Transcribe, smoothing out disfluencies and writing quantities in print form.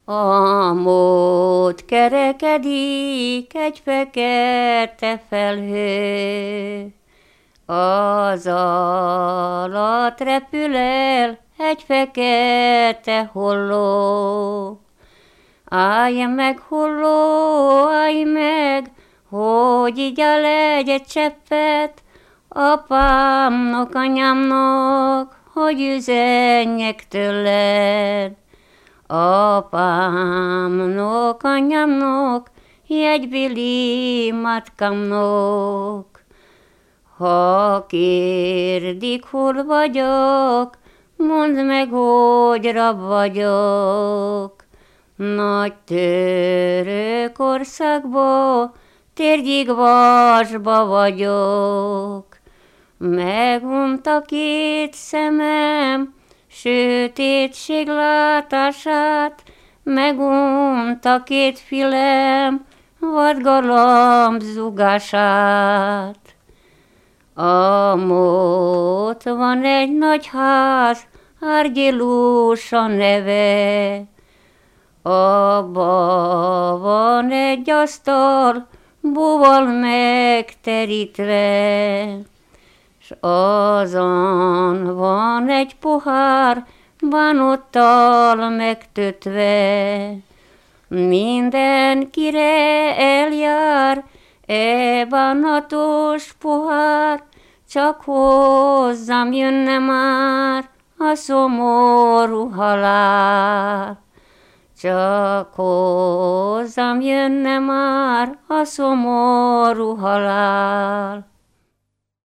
A mód kerekedik egy fekete felhő, az alatt repül el egy fekete holló. Állj meg, holló, állj meg, hogy igyál egy cseppet apámnak, anyámnak, hogy üzenjek tőled. Apámnak, anyámnak, jegybili matkámnak. Ha kérdik, hol vagyok, mondd meg, hogy rab vagyok. Nagy Törökországba, Térgyigvasba vagyok. Megunta két szemem, sötétség látását, megunta két fülem, vadgalamb zugását. A mód van egy nagy ház, Árgyilus a neve, abba van egy asztal, búval megterítve, s azon van egy pohár, bánattal megtötve. Mindenkire eljár bánatos pohár, csak hozzám jönne már a szomorú halál. Csak hozzám jönne már a szomorú halál.